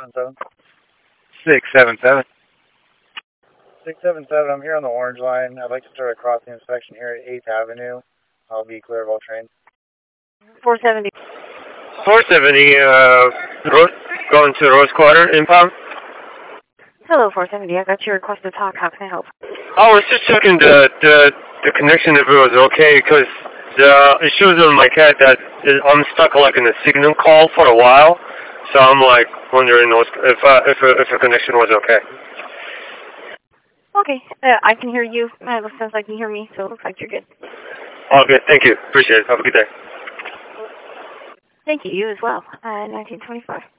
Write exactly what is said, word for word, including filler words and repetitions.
seven seven. six seven seven. six seven seven, I'm here on the orange line. I'd like to start a crossing inspection here at eighth Avenue. I'll be clear of all trains. four seventy. four seventy, uh, Rose, going to Rose Quarter, impound. Hello, four seventy. I got your request to talk. How can I help? I was just checking the, the, the connection if it was okay, because the, it shows on my cat that I'm stuck like in a signal call for a while. So I'm like wondering if, uh, if, a, if a connection was okay. Okay, uh, I can hear you. Uh, it sounds like you hear me, so it looks like you're good. Okay, thank you. Appreciate it. Have a good day. Thank you. You as well. Uh, nineteen twenty-five.